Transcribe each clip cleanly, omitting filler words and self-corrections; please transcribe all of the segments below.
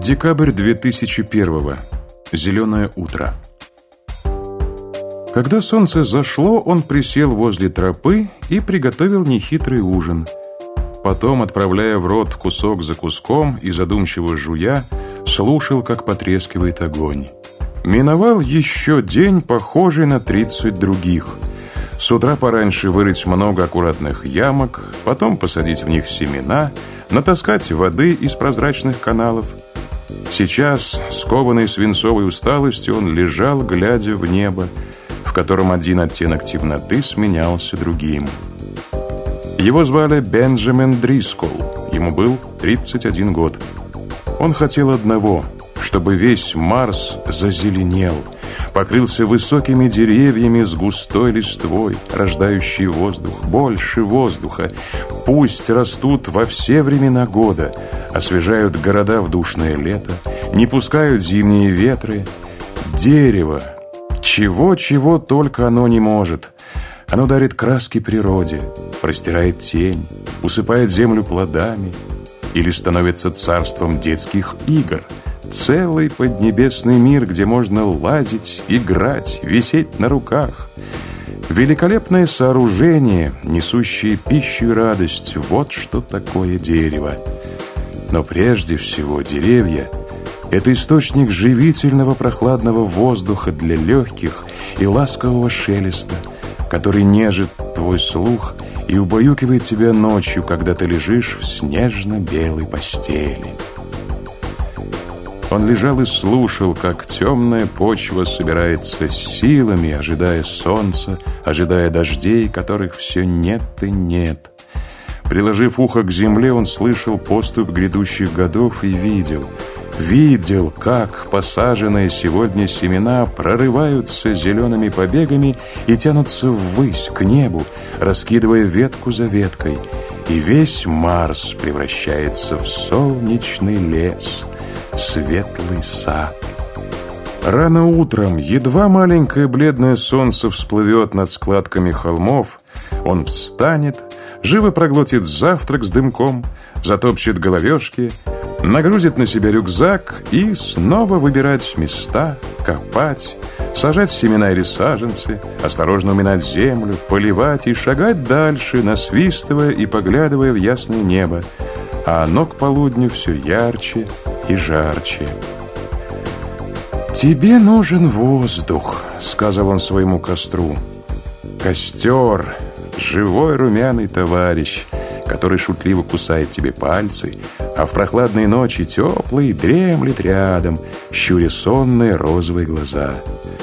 Декабрь 2001. Зеленое утро. Когда солнце зашло, он присел возле тропы и приготовил нехитрый ужин. Потом, отправляя в рот кусок за куском и задумчиво жуя, слушал, как потрескивает огонь. Миновал еще день, похожий на 30 других. С утра пораньше вырыть много аккуратных ямок, потом посадить в них семена, натаскать воды из прозрачных каналов. Сейчас, скованный свинцовой усталостью, он лежал, глядя в небо, в котором один оттенок темноты сменялся другим. Его звали Бенджамин Дрисколл, ему был 31 год. Он хотел одного, чтобы весь Марс зазеленел, покрылся высокими деревьями с густой листвой, рождающей воздух, больше воздуха. Пусть растут во все времена года, освежают города в душное лето, не пускают зимние ветры. Дерево, чего только оно не может. Оно дарит краски природе, простирает тень, усыпает землю плодами или становится царством детских игр. Целый поднебесный мир, где можно лазить, играть, висеть на руках. Великолепное сооружение, несущее пищу и радость. Вот что такое дерево. Но прежде всего деревья – это источник живительного прохладного воздуха для легких и ласкового шелеста, который нежит твой слух и убаюкивает тебя ночью, когда ты лежишь в снежно-белой постели. Он лежал и слушал, как темная почва собирается силами, ожидая солнца, ожидая дождей, которых все нет и нет. Приложив ухо к земле, он слышал поступь грядущих годов и видел, как посаженные сегодня семена прорываются зелеными побегами и тянутся ввысь, к небу, раскидывая ветку за веткой. И весь Марс превращается в солнечный лес, светлый сад. Рано утром, едва маленькое бледное солнце всплывет над складками холмов, он встанет, живо проглотит завтрак с дымком, затопчет головешки, нагрузит на себя рюкзак и снова выбирать места, копать, сажать семена или саженцы, осторожно уминать землю, поливать и шагать дальше, насвистывая и поглядывая в ясное небо. А оно к полудню все ярче и жарче. «Тебе нужен воздух», — сказал он своему костру. Костер — живой румяный товарищ, который шутливо кусает тебе пальцы, а в прохладные ночи теплый дремлет рядом, щуря сонные розовые глаза.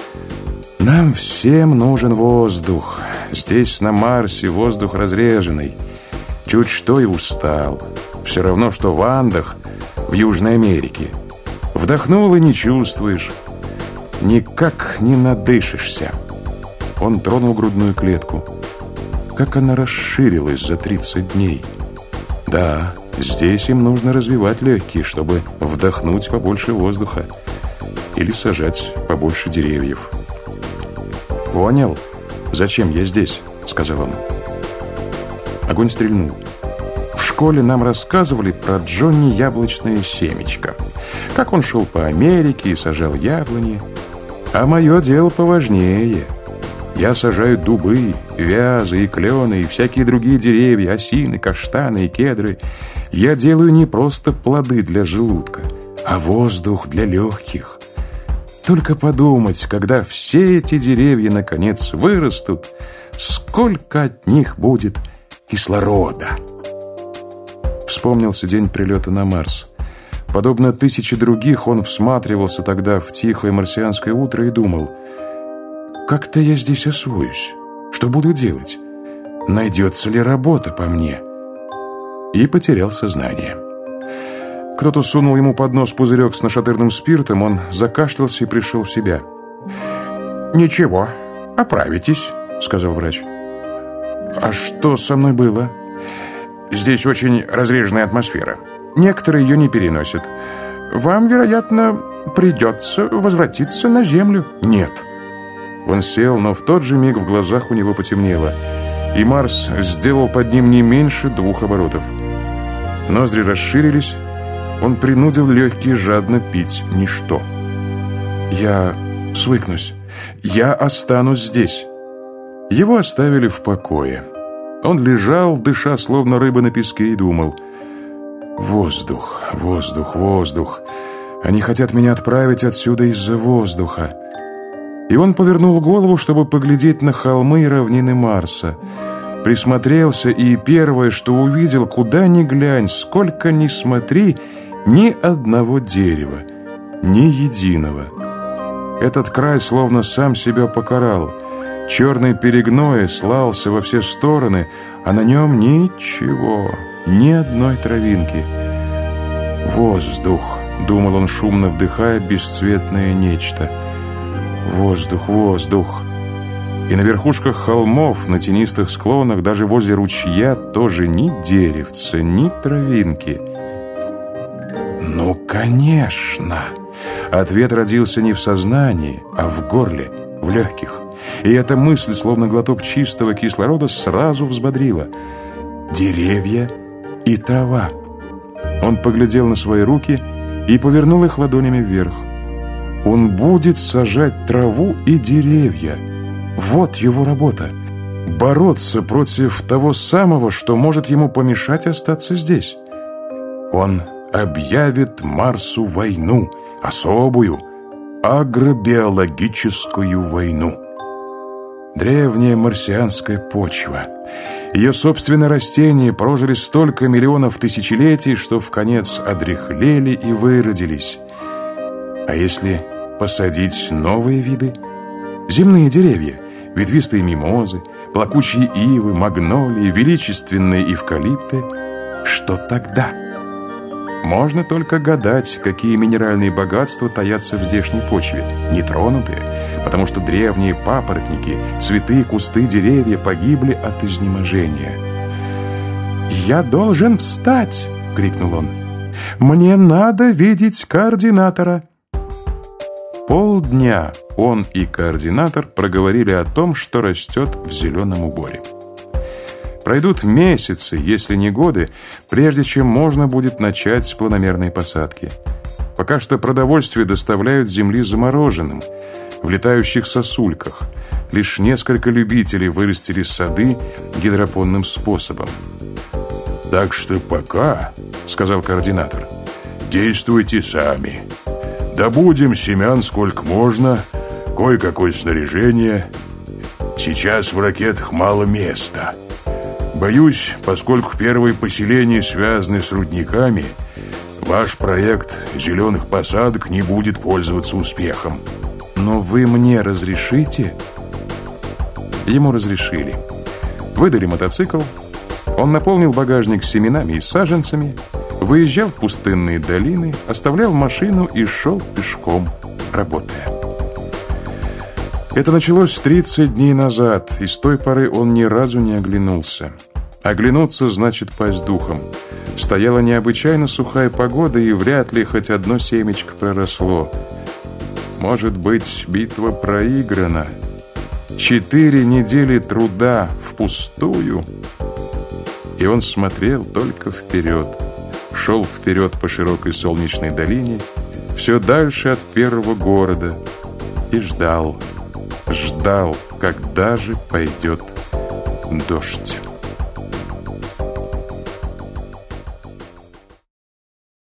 Нам всем нужен воздух. Здесь, на Марсе, воздух разреженный. Чуть что и устал. Все равно, что в Андах, в Южной Америке. Вдохнул и не чувствуешь. Никак не надышишься. Он тронул грудную клетку. Как она расширилась за 30 дней. Да, здесь им нужно развивать легкие, чтобы вдохнуть побольше воздуха. Или сажать побольше деревьев. «Понял, зачем я здесь?» — сказал он. Огонь стрельнул. В школе нам рассказывали про Джонни Яблочное семечко. Как он шел по Америке и сажал яблони. А мое дело поважнее. Я сажаю дубы, вязы и клены, и всякие другие деревья, осины, каштаны и кедры. Я делаю не просто плоды для желудка, а воздух для легких. Только подумать, когда все эти деревья наконец вырастут, сколько от них будет кислорода. Вспомнился день прилета на Марс. Подобно тысяче других, он всматривался тогда в тихое марсианское утро и думал: как-то я здесь освоюсь. Что буду делать? Найдется ли работа по мне? И потерял сознание. Кто-то сунул ему под нос пузырек с нашатырным спиртом, он закашлялся и пришел в себя. «Ничего, оправитесь», — сказал врач. «А что со мной было?» «Здесь очень разреженная атмосфера. Некоторые ее не переносят. Вам, вероятно, придется возвратиться на Землю». «Нет». Он сел, но в тот же миг в глазах у него потемнело, и Марс сделал под ним не меньше 2 оборотов. Ноздри расширились, он принудил легкие жадно пить ничто. «Я свыкнусь. Я останусь здесь». Его оставили в покое. Он лежал, дыша, словно рыба на песке, и думал: «Воздух, воздух, воздух. Они хотят меня отправить отсюда из-за воздуха». И он повернул голову, чтобы поглядеть на холмы и равнины Марса. Присмотрелся, и первое, что увидел, куда ни глянь, сколько ни смотри, ни одного дерева, ни единого. Этот край словно сам себя покарал. Черный перегной слался во все стороны, а на нем ничего, ни одной травинки. «Воздух», — думал он, шумно вдыхая бесцветное нечто. «Воздух, воздух». И на верхушках холмов, на тенистых склонах, даже возле ручья тоже ни деревца, ни травинки. «Ну, конечно!» Ответ родился не в сознании, а в горле, в легких. И эта мысль, словно глоток чистого кислорода, сразу взбодрила. Деревья и трава. Он поглядел на свои руки и повернул их ладонями вверх. Он будет сажать траву и деревья. Вот его работа. Бороться против того самого, что может ему помешать остаться здесь. Он объявит Марсу войну, особую, агробиологическую войну. Древняя марсианская почва. Ее собственные растения прожили столько миллионов тысячелетий, что вконец одряхлели и выродились. А если посадить новые виды? Земные деревья, ветвистые мимозы, плакучие ивы, магнолии, величественные эвкалипты. Что тогда? Можно только гадать, какие минеральные богатства таятся в здешней почве, нетронутые, потому что древние папоротники, цветы, кусты, деревья погибли от изнеможения. «Я должен встать!» — крикнул он. «Мне надо видеть координатора!» Полдня он и координатор проговорили о том, что растет в зеленом уборе. Пройдут месяцы, если не годы, прежде чем можно будет начать с планомерной посадки. Пока что продовольствие доставляют с земли замороженным, в летающих сосульках. Лишь несколько любителей вырастили сады гидропонным способом. «Так что пока, — сказал координатор, — действуйте сами. Добудем семян сколько можно, кое-какое снаряжение. Сейчас в ракетах мало места. Боюсь, поскольку первые поселения связаны с рудниками, ваш проект зеленых посадок не будет пользоваться успехом. Но вы мне разрешите?» Ему разрешили. Выдали мотоцикл. Он наполнил багажник семенами и саженцами, выезжал в пустынные долины, оставлял машину и шел пешком, работая. Это началось 30 дней назад, и с той поры он ни разу не оглянулся. Оглянуться значит пасть духом. Стояла необычайно сухая погода, и вряд ли хоть одно семечко проросло. Может быть, битва проиграна. 4 недели труда впустую. И он смотрел только вперед. Шел вперед по широкой солнечной долине, все дальше от первого города, и ждал, когда же пойдет дождь.